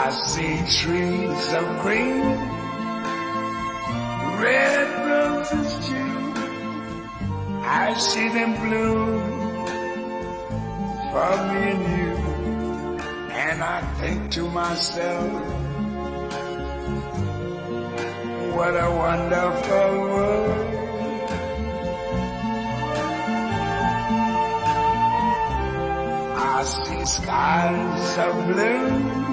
I see trees of green, red roses too. I see them bloom for me and you. And I think to myself, what a wonderful world. I see skies of blue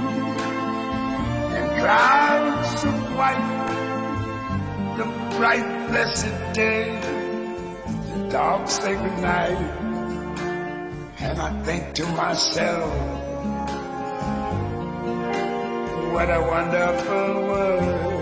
and clouds of white, the bright blessed day, the dark sacred night. And I think to myself, what a wonderful world.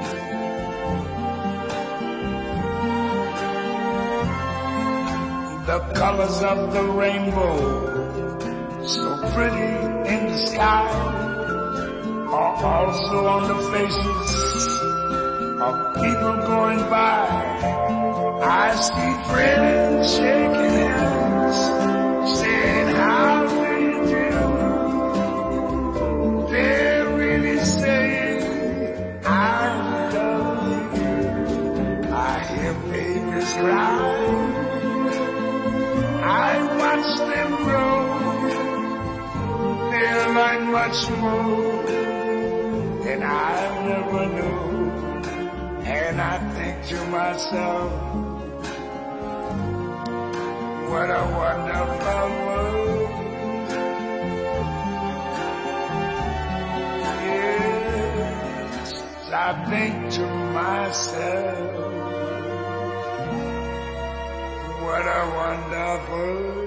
The colors of the rainbow, so pretty in the sky, are also on the faces of people going by. I see friends shaking hands, saying how do you do. They're really saying I love you. I hear babies cry, I watch them grow. They'll learn much more than I'll never know. And I think to myself, what a wonderful world. Yes, I think to myself, what a wonderful